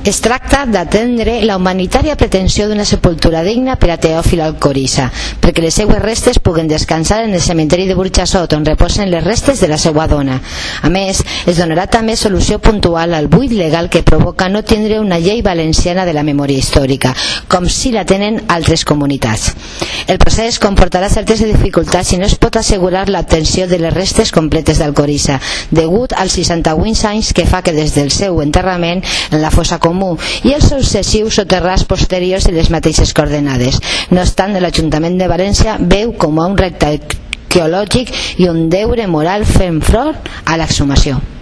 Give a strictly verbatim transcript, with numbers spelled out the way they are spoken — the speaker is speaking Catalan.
Es tracta d'atendre la humanitària pretensió d'una sepultura digna per a Teòfil Alcoriça, perquè les seues restes puguen descansar en el cementeri de Burjassot, on reposen les restes de la seva dona. A més, es donarà també solució puntual al buit legal que provoca no tindre una llei valenciana de la memòria històrica, com si la tenen altres comunitats. El procés comportarà certes dificultats si no es pot assegurar l'obtenció de les restes completes d'Alcoriça, degut als seixanta-vuit anys que fa que des del seu enterrament en la fossa comú i els successius soterrats posteriors i les mateixes coordenades. No obstant, l'Ajuntament de València veu com a un repte arqueològic i un deure moral fent front a l'exhumació.